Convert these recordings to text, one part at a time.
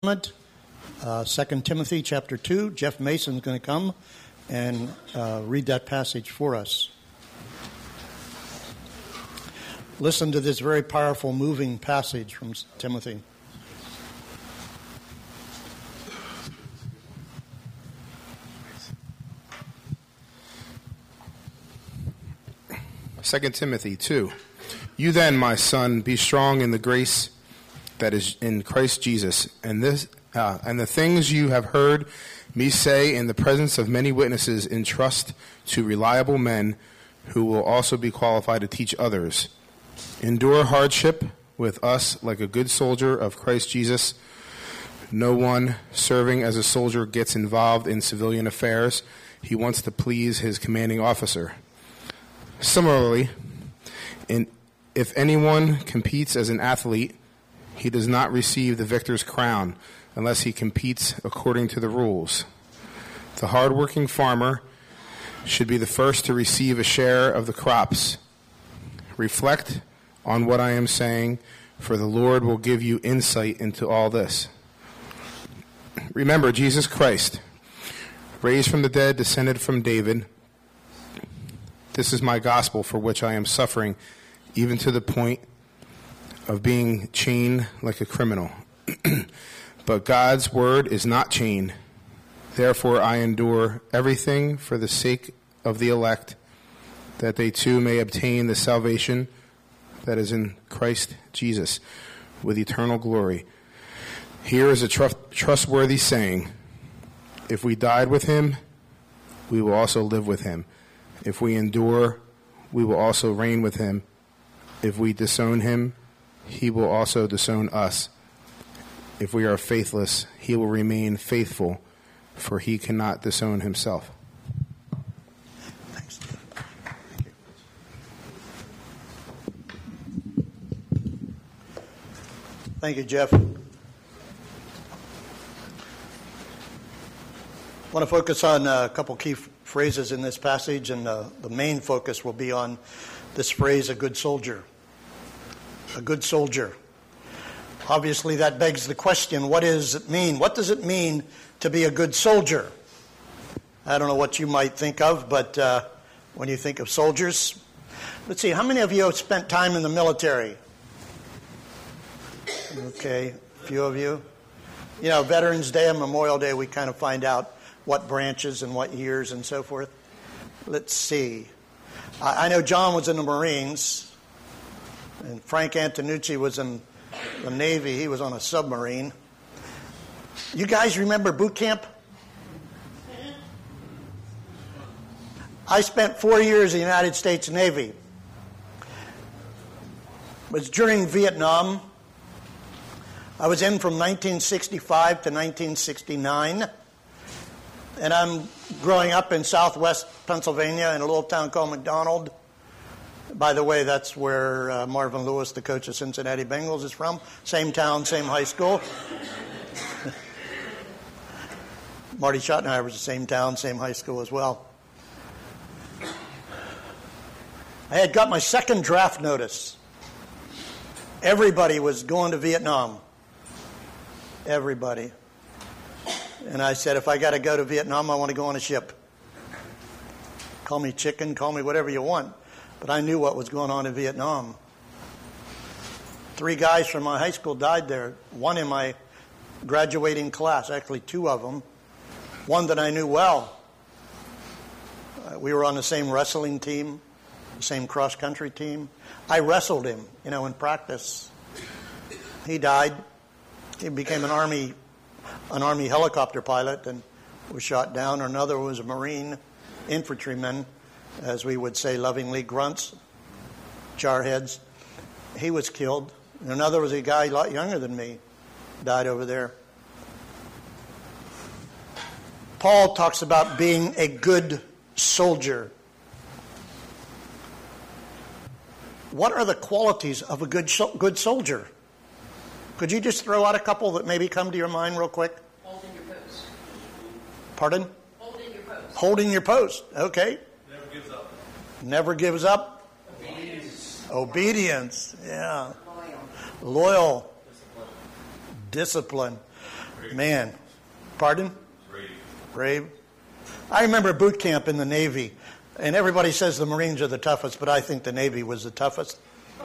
2 Timothy chapter 2. Jeff Mason's going to come and read that passage for us. Listen to this very powerful, moving passage from Timothy. Second Timothy 2. You then, my son, be strong in the grace that is in Christ Jesus, and the things you have heard me say in the presence of many witnesses entrust to reliable men who will also be qualified to teach others. Endure hardship with us like a good soldier of Christ Jesus. No one serving as a soldier gets involved in civilian affairs. He wants to please his commanding officer. Similarly, if anyone competes as an athlete, he does not receive the victor's crown unless he competes according to the rules. The hard-working farmer should be the first to receive a share of the crops. Reflect on what I am saying, for the Lord will give you insight into all this. Remember Jesus Christ, raised from the dead, descended from David. This is my gospel for which I am suffering, even to the point of being chained like a criminal. But God's word is not chained. Therefore I endure everything for the sake of the elect, that they too may obtain the salvation that is in Christ Jesus with eternal glory. Here is a trustworthy saying: if we died with him, we will also live with him. If we endure, we will also reign with him. If we disown him, he will also disown us. If we are faithless, he will remain faithful, for he cannot disown himself. Thanks. Thank you, Jeff. I want to focus on a couple key phrases in this passage, and the main focus will be on this phrase, a good soldier. A good soldier. Obviously, that begs the question, what does it mean? What does it mean to be a good soldier? I don't know what you might think of, but when you think of soldiers, let's see, how many of you have spent time in the military? Okay, a few of you. You know, Veterans Day and Memorial Day, we kind of find out what branches and what years and so forth. Let's see. I know John was in the Marines, and Frank Antonucci was in the Navy. He was on a submarine. You guys remember boot camp? I spent 4 years in the United States Navy. It was during Vietnam. I was in from 1965 to 1969. And I'm growing up in southwest Pennsylvania in a little town called McDonald. By the way, that's where Marvin Lewis, the coach of Cincinnati Bengals, is from. Same town, same high school. Marty Schottenheimer was the same town, same high school as well. I had got my second draft notice. Everybody was going to Vietnam. Everybody. And I said, if I got to go to Vietnam, I want to go on a ship. Call me chicken, call me whatever you want. But I knew what was going on in Vietnam. 3 guys from my high school died there. One in my graduating class, actually 2 of them. One that I knew well. We were on the same wrestling team, the same cross-country team. I wrestled him, in practice. He died. He became an Army helicopter pilot and was shot down. Another was a Marine infantryman, as we would say lovingly, grunts, jarheads. He was killed. And another was a guy a lot younger than me, died over there. Paul talks about being a good soldier. What are the qualities of a good soldier? Could you just throw out a couple that maybe come to your mind real quick? Holding your post. Pardon? Holding your post. Holding your post. Okay. Never gives up. Never gives up. Obedience. Yeah. Loyal. Discipline. Man. Pardon? Brave. I remember boot camp in the Navy, and everybody says the Marines are the toughest, but I think the Navy was the toughest.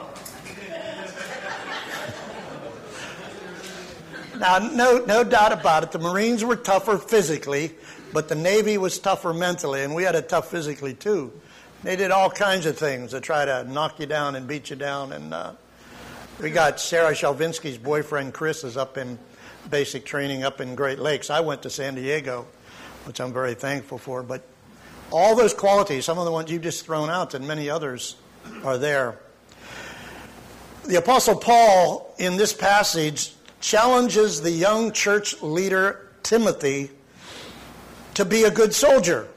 Now, no doubt about it, the Marines were tougher physically, but the Navy was tougher mentally, and we had it tough physically too. They did all kinds of things to try to knock you down and beat you down, and we got Sarah Shalvinsky's boyfriend Chris is up in basic training up in Great Lakes. I went to San Diego, which I'm very thankful for, but all those qualities, some of the ones you've just thrown out and many others are there. The Apostle Paul in this passage challenges the young church leader Timothy to be a good soldier.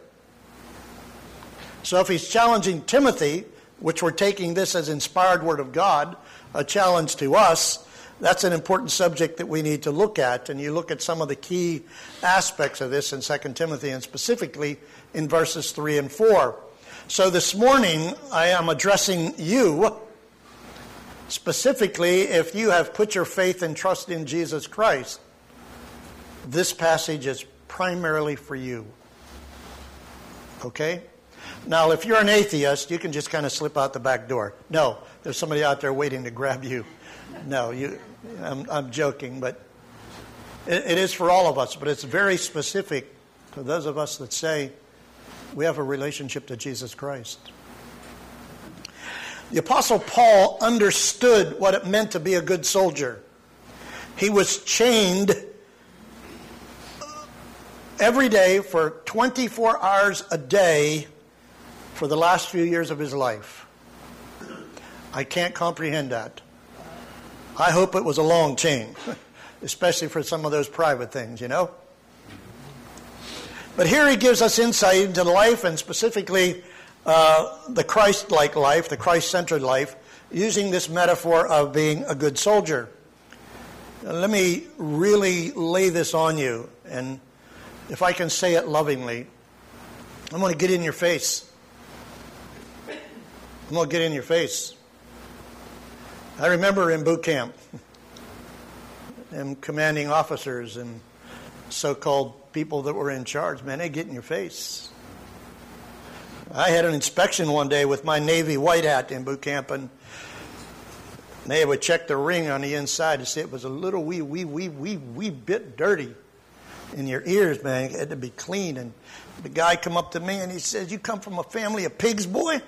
So if he's challenging Timothy, which we're taking this as inspired word of God, a challenge to us, that's an important subject that we need to look at. And you look at some of the key aspects of this in 2 Timothy, and specifically in verses 3 and 4. So this morning, I am addressing you, specifically if you have put your faith and trust in Jesus Christ. This passage is primarily for you. Okay? Now, if you're an atheist, you can just kind of slip out the back door. No, there's somebody out there waiting to grab you. No, I'm joking, but it is for all of us. But it's very specific to those of us that say we have a relationship to Jesus Christ. The Apostle Paul understood what it meant to be a good soldier. He was chained every day for 24 hours a day for the last few years of his life. I can't comprehend that. I hope it was a long chain, especially for some of those private things, you know. But here he gives us insight into life, and specifically the Christ-like life, the Christ-centered life, using this metaphor of being a good soldier. Now, let me really lay this on you, and if I can say it lovingly, I'm going to get in your face. I'm going to get in your face. I remember in boot camp, and commanding officers and so-called people that were in charge, man, they get in your face. I had an inspection one day with my Navy white hat in boot camp, and they would check the ring on the inside to see it was a little wee bit dirty in your ears, man. It had to be clean. And the guy come up to me and he says, "You come from a family of pigs, boy?"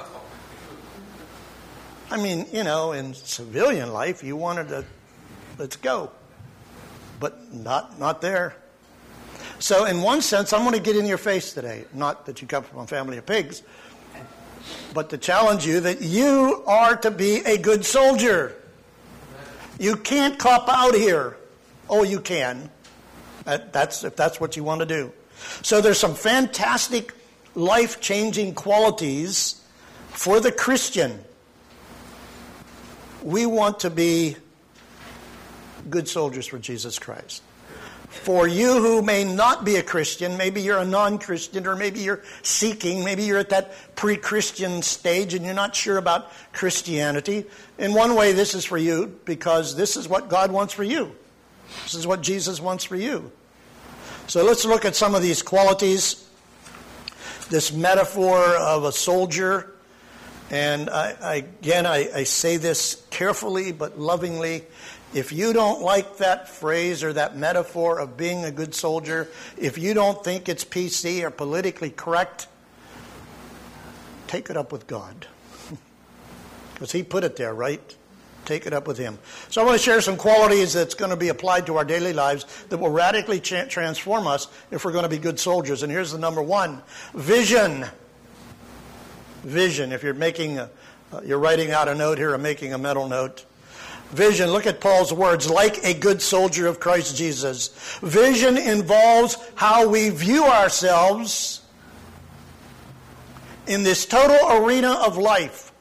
I mean, you know, in civilian life, you wanted to, let's go. But not there. So in one sense, I'm going to get in your face today. Not that you come from a family of pigs, but to challenge you that you are to be a good soldier. You can't cop out here. Oh, you can. If that's what you want to do. So there's some fantastic life-changing qualities for the Christian. We want to be good soldiers for Jesus Christ. For you who may not be a Christian, maybe you're a non-Christian, or maybe you're seeking, maybe you're at that pre-Christian stage and you're not sure about Christianity. In one way, this is for you because this is what God wants for you. This is what Jesus wants for you. So let's look at some of these qualities. This metaphor of a soldier. And I say this carefully but lovingly. If you don't like that phrase or that metaphor of being a good soldier, if you don't think it's PC or politically correct, take it up with God. Because He put it there, right? Take it up with Him. So I want to share some qualities that's going to be applied to our daily lives that will radically transform us if we're going to be good soldiers. And here's the number one. Vision. Vision. If you're you're writing out a note here or making a mental note. Vision. Look at Paul's words. Like a good soldier of Christ Jesus. Vision involves how we view ourselves in this total arena of life.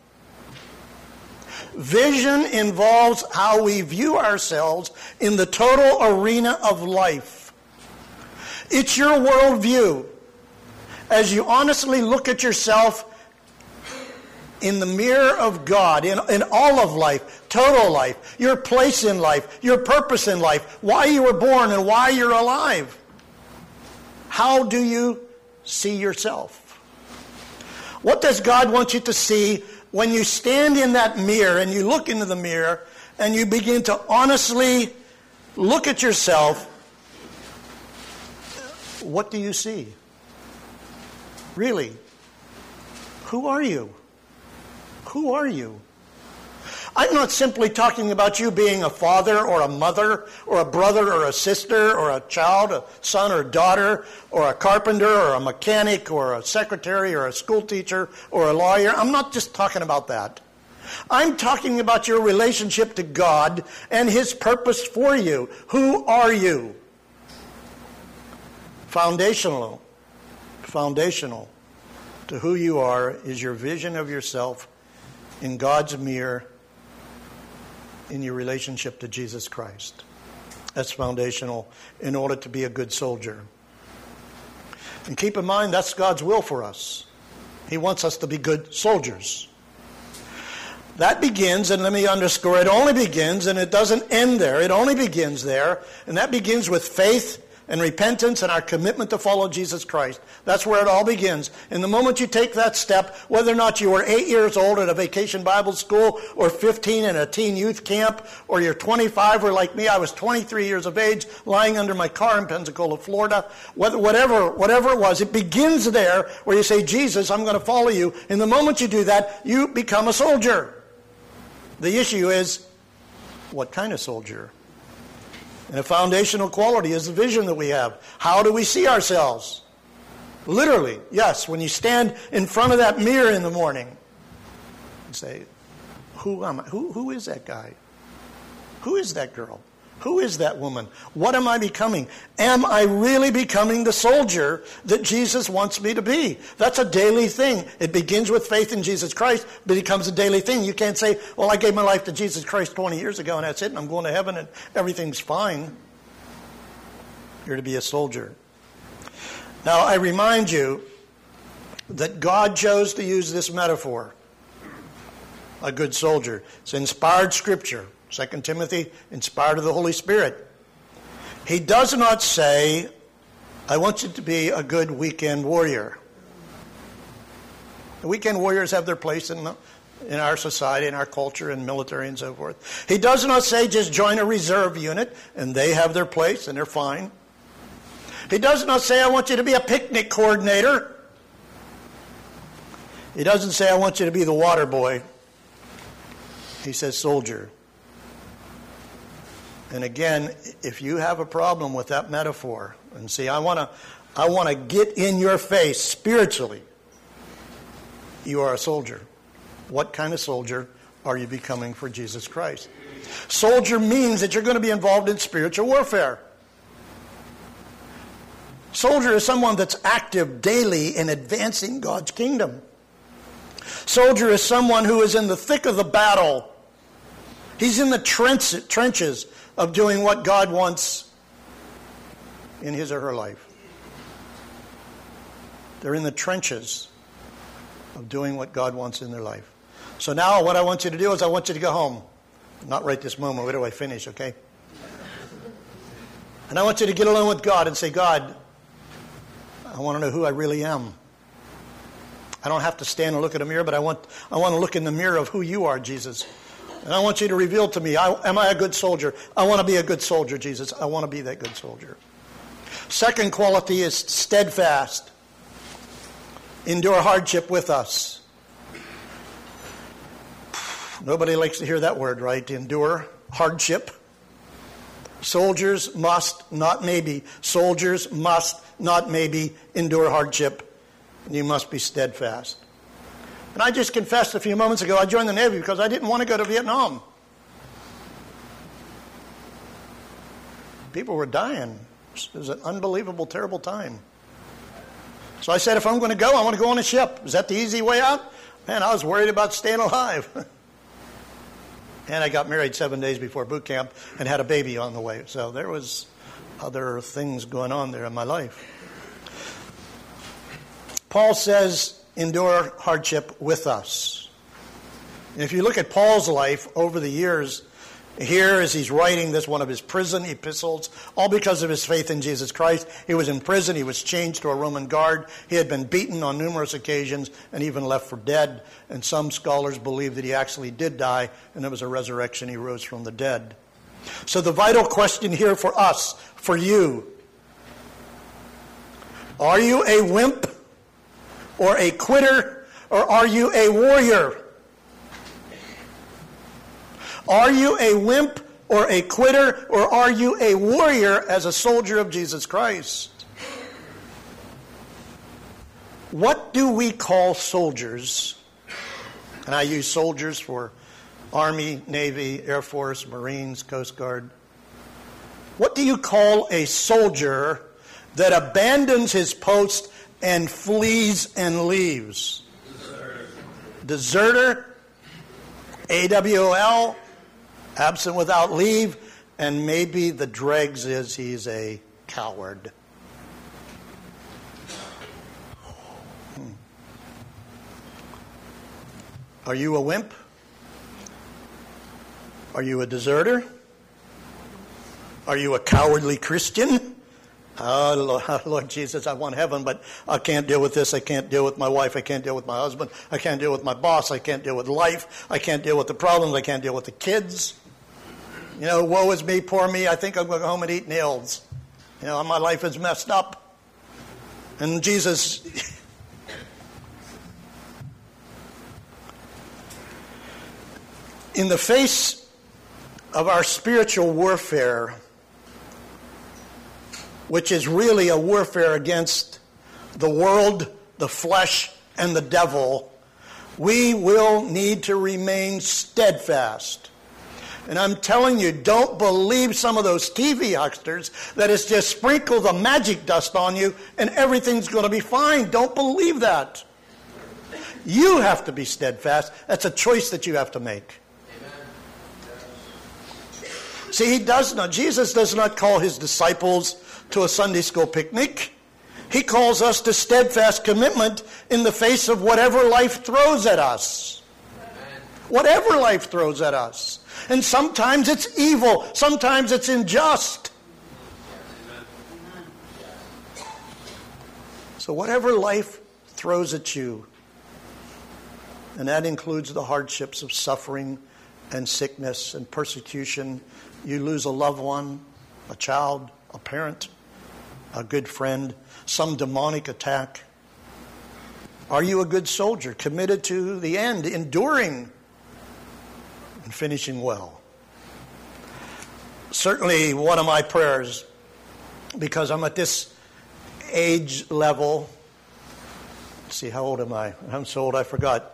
Vision involves how we view ourselves in the total arena of life. It's your worldview. As you honestly look at yourself in the mirror of God, in all of life, total life, your place in life, your purpose in life, why you were born and why you're alive. How do you see yourself? What does God want you to see when you stand in that mirror and you look into the mirror and you begin to honestly look at yourself? What do you see? Really? Who are you? Who are you? I'm not simply talking about you being a father or a mother or a brother or a sister or a child, a son or daughter, or a carpenter or a mechanic or a secretary or a school teacher or a lawyer. I'm not just talking about that. I'm talking about your relationship to God and His purpose for you. Who are you? Foundational to who you are is your vision of yourself in God's mirror in your relationship to Jesus Christ. That's foundational in order to be a good soldier. And keep in mind, that's God's will for us. He wants us to be good soldiers. That begins, and let me underscore, it only begins, and it doesn't end there. It only begins there, and that begins with faith and repentance and our commitment to follow Jesus Christ. That's where it all begins. And the moment you take that step, whether or not you were 8 years old at a vacation Bible school, or 15 in a teen youth camp, or you're 25, or like me, I was 23 years of age, lying under my car in Pensacola, Florida, whatever it was, it begins there where you say, Jesus, I'm going to follow you. And the moment you do that, you become a soldier. The issue is, what kind of soldier? And a foundational quality is the vision that we have. How do we see ourselves? Literally, yes, when you stand in front of that mirror in the morning and say, who am I? Who is that guy? Who is that girl? Who is that woman? What am I becoming? Am I really becoming the soldier that Jesus wants me to be? That's a daily thing. It begins with faith in Jesus Christ, but it becomes a daily thing. You can't say, well, I gave my life to Jesus Christ 20 years ago and that's it, and I'm going to heaven and everything's fine. You're to be a soldier. Now, I remind you that God chose to use this metaphor, a good soldier. It's inspired scripture. 2 Timothy, inspired of the Holy Spirit. He does not say, I want you to be a good weekend warrior. The weekend warriors have their place in our society, in our culture, in military and so forth. He does not say just join a reserve unit and they have their place and they're fine. He does not say I want you to be a picnic coordinator. He doesn't say I want you to be the water boy. He says soldier. And again, if you have a problem with that metaphor, and see, I want to get in your face spiritually, you are a soldier. What kind of soldier are you becoming for Jesus Christ? Soldier means that you're going to be involved in spiritual warfare. Soldier is someone that's active daily in advancing God's kingdom. Soldier is someone who is in the thick of the battle. He's in the trenches of doing what God wants in his or her life. They're in the trenches of doing what God wants in their life. So now what I want you to do is I want you to go home. Not right this moment. Where do I finish, okay? And I want you to get alone with God and say, God, I want to know who I really am. I don't have to stand and look at a mirror, but I want to look in the mirror of who you are, Jesus. And I want you to reveal to me, am I a good soldier? I want to be a good soldier, Jesus. I want to be that good soldier. Second quality is steadfast. Endure hardship with us. Nobody likes to hear that word, right? Endure hardship. Soldiers must, not maybe. Soldiers must, not maybe, endure hardship. And you must be steadfast. And I just confessed a few moments ago, I joined the Navy because I didn't want to go to Vietnam. People were dying. It was an unbelievable, terrible time. So I said, if I'm going to go, I want to go on a ship. Is that the easy way out? Man, I was worried about staying alive. And I got married 7 days before boot camp and had a baby on the way. So there was other things going on there in my life. Paul says, endure hardship with us. And if you look at Paul's life over the years, here as he's writing this, one of his prison epistles, all because of his faith in Jesus Christ. He was in prison. He was chained to a Roman guard. He had been beaten on numerous occasions and even left for dead. And some scholars believe that he actually did die, and it was a resurrection. He rose from the dead. So the vital question here for us, for you, are you a wimp or a quitter, or are you a warrior? Are you a wimp or a quitter, or are you a warrior as a soldier of Jesus Christ? What do we call soldiers? And I use soldiers for Army, Navy, Air Force, Marines, Coast Guard. What do you call a soldier that abandons his post and flees and leaves? Deserter. AWOL. Absent without leave. And maybe the dregs is he's a coward. Are you a wimp? Are you a deserter? Are you a cowardly Christian? Oh, Lord Jesus, I want heaven, but I can't deal with this. I can't deal with my wife. I can't deal with my husband. I can't deal with my boss. I can't deal with life. I can't deal with the problems. I can't deal with the kids. You know, woe is me, poor me. I think I'm going to go home and eat nails. You know, my life is messed up. And Jesus... In the face of our spiritual warfare, which is really a warfare against the world, the flesh, and the devil, we will need to remain steadfast. And I'm telling you, don't believe some of those TV hucksters that it's just sprinkle the magic dust on you and everything's going to be fine. Don't believe that. You have to be steadfast. That's a choice that you have to make. See, Jesus does not call his disciples to a Sunday school picnic. He calls us to steadfast commitment in the face of whatever life throws at us. Amen. Whatever life throws at us. And sometimes it's evil. Sometimes it's unjust. Amen. So whatever life throws at you, and that includes the hardships of suffering and sickness and persecution. You lose a loved one, a child, a parent, a good friend, some demonic attack. Are you a good soldier, committed to the end, enduring and finishing well? Certainly one of my prayers, because I'm at this age level. Let's see, how old am I? I'm so old I forgot.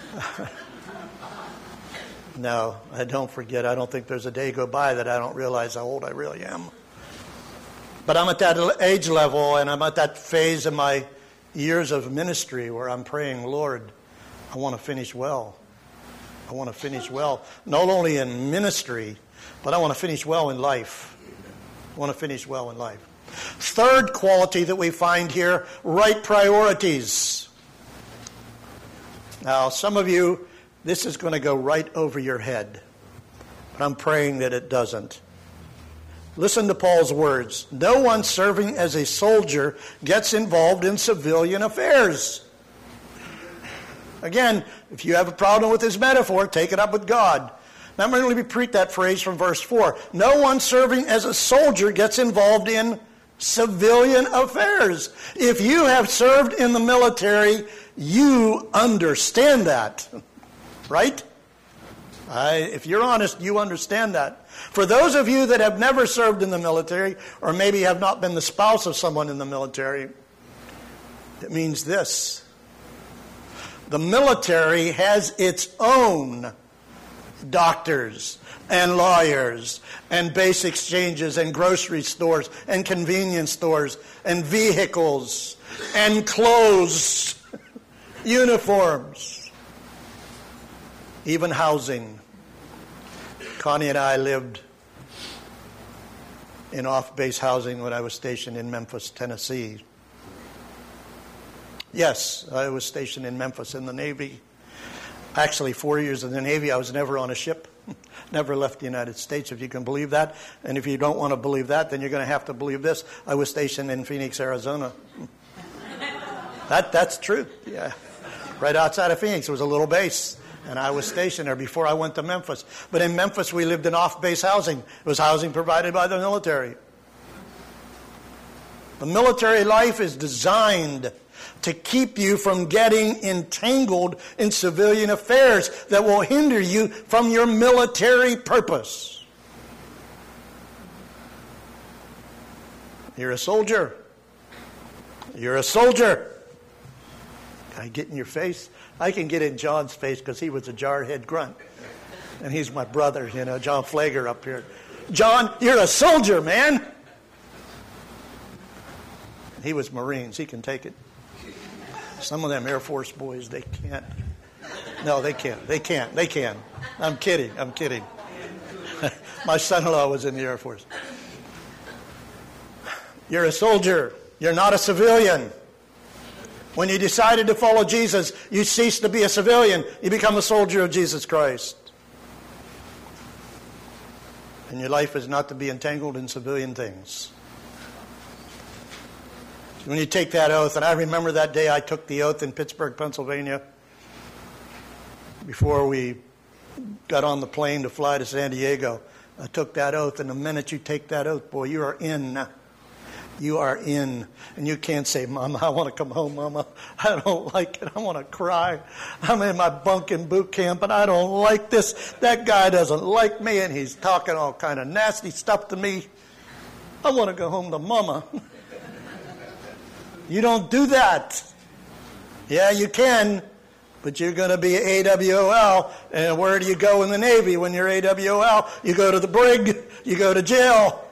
No, I don't forget. I don't think there's a day go by that I don't realize how old I really am. But I'm at that age level, and I'm at that phase in my years of ministry where I'm praying, Lord, I want to finish well. I want to finish well, not only in ministry, but I want to finish well in life. I want to finish well in life. Third quality that we find here, right priorities. Now, some of you, this is going to go right over your head. But I'm praying that it doesn't. Listen to Paul's words. No one serving as a soldier gets involved in civilian affairs. Again, if you have a problem with this metaphor, take it up with God. Now I'm going to repeat that phrase from verse 4. No one serving as a soldier gets involved in civilian affairs. If you have served in the military, you understand that. Right? If you're honest, you understand that. For those of you that have never served in the military, or maybe have not been the spouse of someone in the military, it means this. The military has its own doctors and lawyers and base exchanges and grocery stores and convenience stores and vehicles and clothes, uniforms. Even housing. Connie and I lived in off-base housing when I was stationed in Memphis, Tennessee. Yes, I was stationed in Memphis in the Navy. Actually, 4 years in the Navy, I was never on a ship. Never left the United States, if you can believe that. And if you don't want to believe that, then you're going to have to believe this. I was stationed in Phoenix, Arizona. That's true. Yeah. Right outside of Phoenix, there was a little base. And I was stationed there before I went to Memphis. But in Memphis, we lived in off-base housing. It was housing provided by the military. The military life is designed to keep you from getting entangled in civilian affairs that will hinder you from your military purpose. You're a soldier. You're a soldier. Can I get in your face? I can get in John's face because he was a jarhead grunt. And he's my brother, John Flager up here. John, you're a soldier, man. He was Marines. He can take it. Some of them Air Force boys, they can't. No, they can't. They can't. They can. I'm kidding. My son-in-law was in the Air Force. You're a soldier. You're not a civilian. When you decided to follow Jesus, you cease to be a civilian. You become a soldier of Jesus Christ. And your life is not to be entangled in civilian things. When you take that oath, and I remember that day I took the oath in Pittsburgh, Pennsylvania, before we got on the plane to fly to San Diego. I took that oath, and the minute you take that oath, boy, you are in. You are in. And you can't say, Mama, I want to come home, Mama. I don't like it. I want to cry. I'm in my bunk in boot camp, and I don't like this. That guy doesn't like me, and he's talking all kind of nasty stuff to me. I want to go home to Mama. You don't do that. Yeah, you can, but you're going to be AWOL. And where do you go in the Navy when you're AWOL? You go to the brig. You go to jail.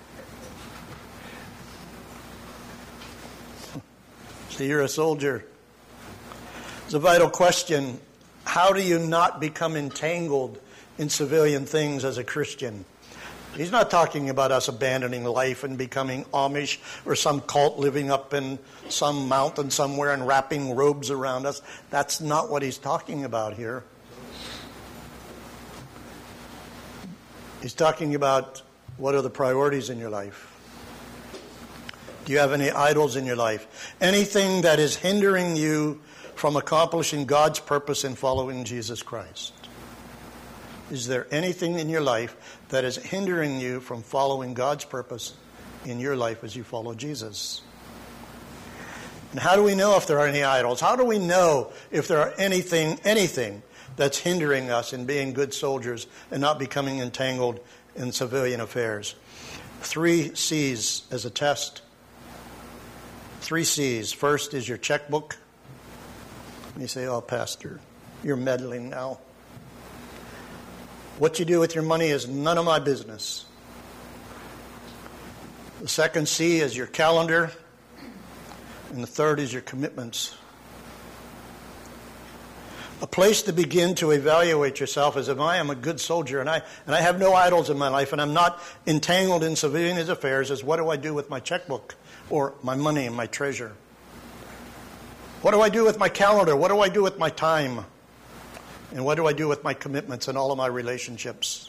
So you're a soldier. It's a vital question. How do you not become entangled in civilian things as a Christian? He's not talking about us abandoning life and becoming Amish or some cult living up in some mountain somewhere and wrapping robes around us. That's not what he's talking about here. He's talking about what are the priorities in your life. Do you have any idols in your life? Anything that is hindering you from accomplishing God's purpose in following Jesus Christ? Is there anything in your life that is hindering you from following God's purpose in your life as you follow Jesus? And how do we know if there are any idols? How do we know if there are anything that's hindering us in being good soldiers and not becoming entangled in civilian affairs? 3 C's as a test. 3 C's. First is your checkbook. You say, oh, Pastor, you're meddling now. What you do with your money is none of my business. The second C is your calendar. And the third is your commitments. A place to begin to evaluate yourself is if I am a good soldier and I have no idols in my life and I'm not entangled in civilian affairs, is what do I do with my checkbook or my money and my treasure? What do I do with my calendar? What do I do with my time? And what do I do with my commitments and all of my relationships?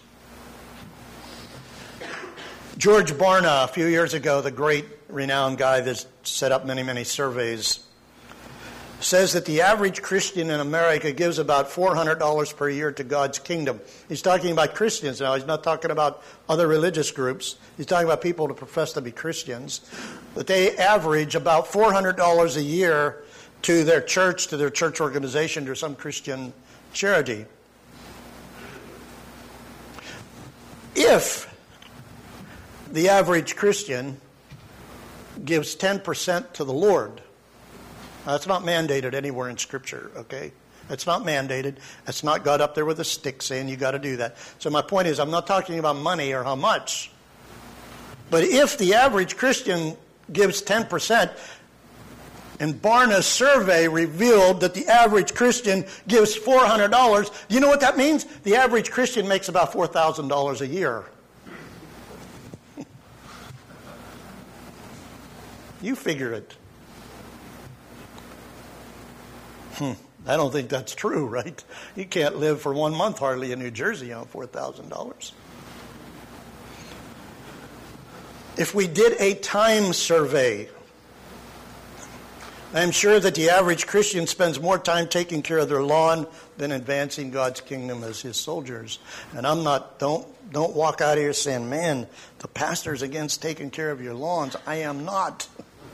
George Barna, a few years ago, the great renowned guy that set up many, many surveys, says that the average Christian in America gives about $400 per year to God's kingdom. He's talking about Christians now. He's not talking about other religious groups. He's talking about people who profess to be Christians. But they average about $400 a year to their church organization, to some Christian charity. If the average Christian gives 10% to the Lord, that's not mandated anywhere in Scripture, okay? It's not mandated. It's not God up there with a stick saying you got to do that. So my point is, I'm not talking about money or how much. But if the average Christian gives 10%, and Barna's survey revealed that the average Christian gives $400, do you know what that means? The average Christian makes about $4,000 a year. You figure it. I don't think that's true, right? You can't live for 1 month hardly in New Jersey on $4,000. If we did a time survey, I'm sure that the average Christian spends more time taking care of their lawn than advancing God's kingdom as his soldiers. And don't walk out of here saying, man, the pastor's against taking care of your lawns. I am not.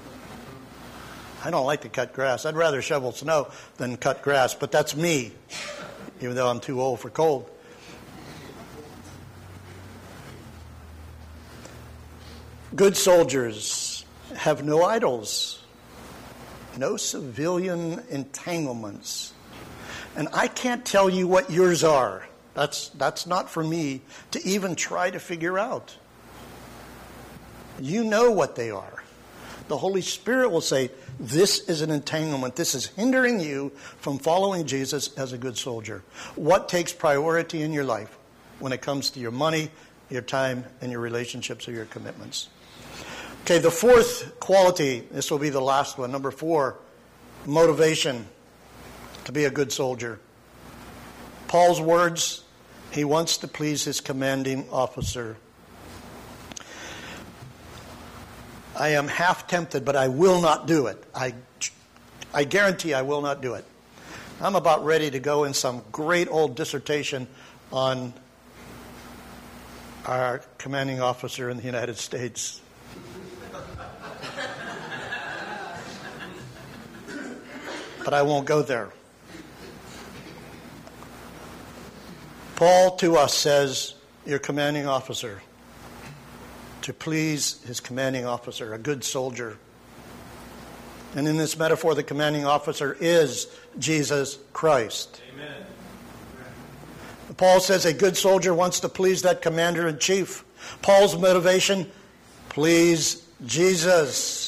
I don't like to cut grass. I'd rather shovel snow than cut grass, but that's me, even though I'm too old for cold. Good soldiers have no idols, no civilian entanglements. And I can't tell you what yours are. That's not for me to even try to figure out. You know what they are. The Holy Spirit will say, this is an entanglement. This is hindering you from following Jesus as a good soldier. What takes priority in your life when it comes to your money, your time, and your relationships or your commitments? Okay, the fourth quality, this will be the last one, number 4, motivation to be a good soldier. Paul's words, he wants to please his commanding officer. I am half tempted, but I will not do it. I guarantee I will not do it. I'm about ready to go in some great old dissertation on our commanding officer in the United States. But I won't go there. Paul to us says, your commanding officer, to please his commanding officer, a good soldier. And in this metaphor, the commanding officer is Jesus Christ. Amen. Paul says a good soldier wants to please that commander-in-chief. Paul's motivation, please Jesus.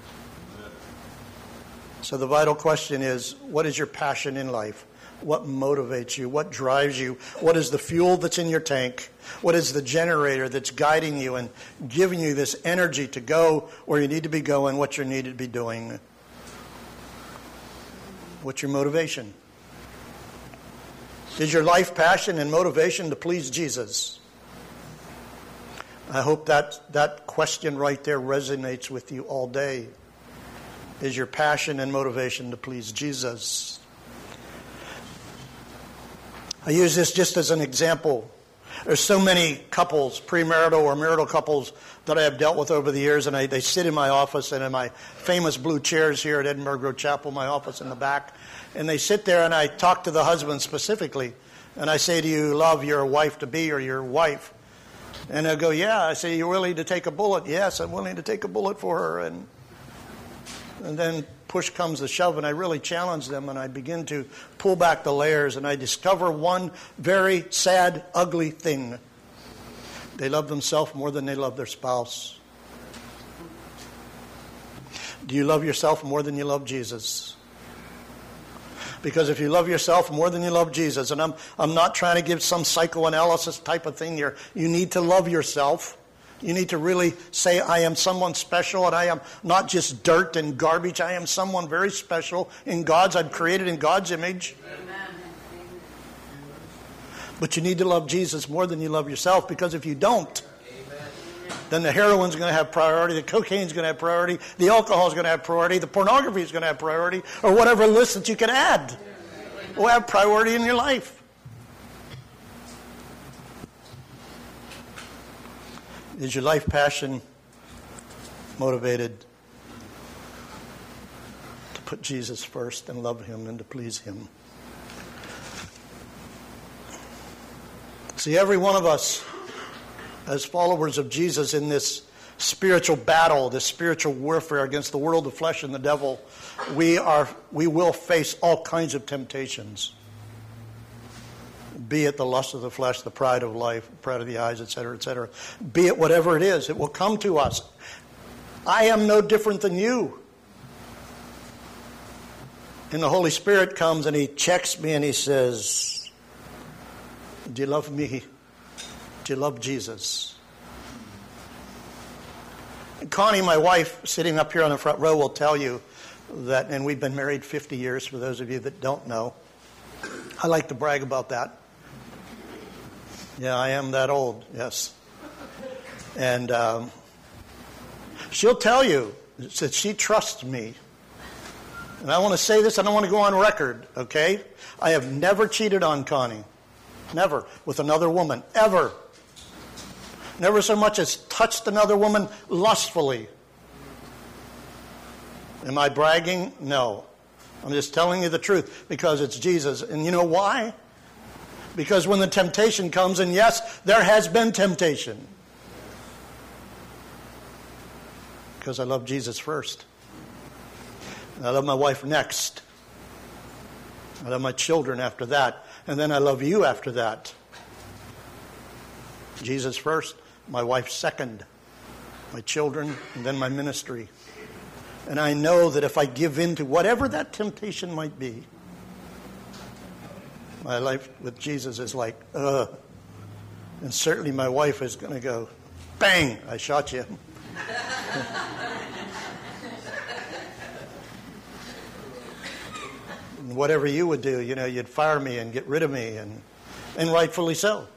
So the vital question is, what is your passion in life? What motivates you? What drives you? What is the fuel that's in your tank? What is the generator that's guiding you and giving you this energy to go where you need to be going, what you need to be doing? What's your motivation? Is your life passion and motivation to please Jesus? I hope that question right there resonates with you all day. Is your passion and motivation to please Jesus? I use this just as an example. There's so many couples, premarital or marital couples, that I have dealt with over the years, and they sit in my office and in my famous blue chairs here at Edinburgh Grove Chapel, my office in the back, and they sit there and I talk to the husband specifically, and I say, do you love your wife-to-be or your wife? And they'll go, yeah. I say, you're willing to take a bullet? Yes, I'm willing to take a bullet for her. And then push comes to shove, and I really challenge them, and I begin to pull back the layers, and I discover one very sad, ugly thing. They love themselves more than they love their spouse. Do you love yourself more than you love Jesus? Because if you love yourself more than you love Jesus, and I'm not trying to give some psychoanalysis type of thing here, you need to love yourself. You need to really say, I am someone special, and I am not just dirt and garbage. I am someone very special in God's. I'm created in God's image. Amen. But you need to love Jesus more than you love yourself, because if you don't, then the heroin's going to have priority, the cocaine's going to have priority, the alcohol's going to have priority, the pornography is going to have priority, or whatever list that you can add will have priority in your life. Is your life passion motivated to put Jesus first and love him and to please him? See, every one of us, as followers of Jesus in this spiritual battle, this spiritual warfare against the world, the flesh, and the devil, we will face all kinds of temptations. Be it the lust of the flesh, the pride of life, pride of the eyes, etc., etc. Be it whatever it is, it will come to us. I am no different than you. And the Holy Spirit comes and he checks me and he says, do you love me? Do you love Jesus? And Connie, my wife, sitting up here on the front row, will tell you and we've been married 50 years, for those of you that don't know. I like to brag about that. Yeah, I am that old, yes. And she'll tell you that she trusts me. And I want to say this, I don't want to go on record, okay? I have never cheated on Connie. Never. With another woman. Ever. Never so much as touched another woman lustfully. Am I bragging? No. I'm just telling you the truth because it's Jesus. And you know why? Because when the temptation comes, and yes, there has been temptation. Because I love Jesus first. I love my wife next. I love my children after that. And then I love you after that. Jesus first, my wife second, my children, and then my ministry. And I know that if I give in to whatever that temptation might be, my life with Jesus is like, ugh. And certainly my wife is going to go, bang, I shot you. And whatever you would do, you'd fire me and get rid of me, and rightfully so.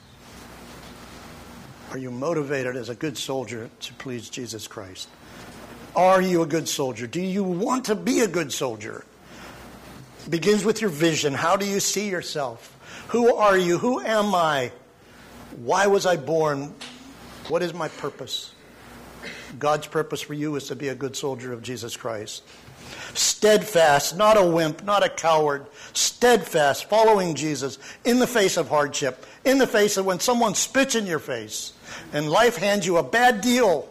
Are you motivated as a good soldier to please Jesus Christ? Are you a good soldier? Do you want to be a good soldier? It begins with your vision. How do you see yourself? Who are you? Who am I? Why was I born? What is my purpose? God's purpose for you is to be a good soldier of Jesus Christ. Steadfast, not a wimp, not a coward. Steadfast, following Jesus in the face of hardship, in the face of when someone spits in your face and life hands you a bad deal.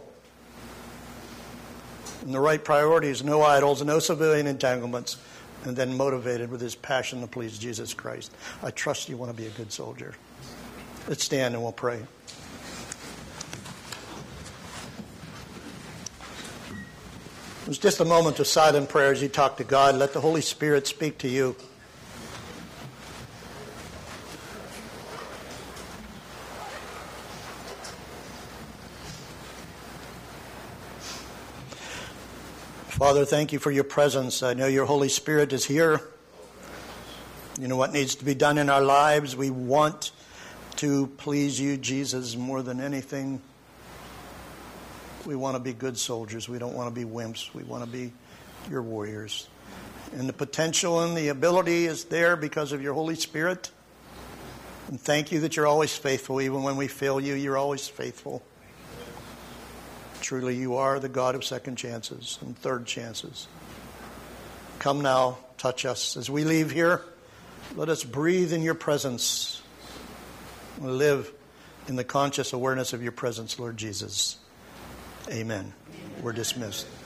And the right priorities, no idols, no civilian entanglements, and then motivated with his passion to please Jesus Christ. I trust you want to be a good soldier. Let's stand and we'll pray. It was just a moment of silent prayer as you talk to God. Let the Holy Spirit speak to you. Father, thank you for your presence. I know your Holy Spirit is here. You know what needs to be done in our lives. We want to please you, Jesus, more than anything. We want to be good soldiers. We don't want to be wimps. We want to be your warriors. And the potential and the ability is there because of your Holy Spirit. And thank you that you're always faithful. Even when we fail you, you're always faithful. Truly, you are the God of second chances and third chances. Come now, touch us. As we leave here, let us breathe in your presence. Live in the conscious awareness of your presence, Lord Jesus. Amen. We're dismissed.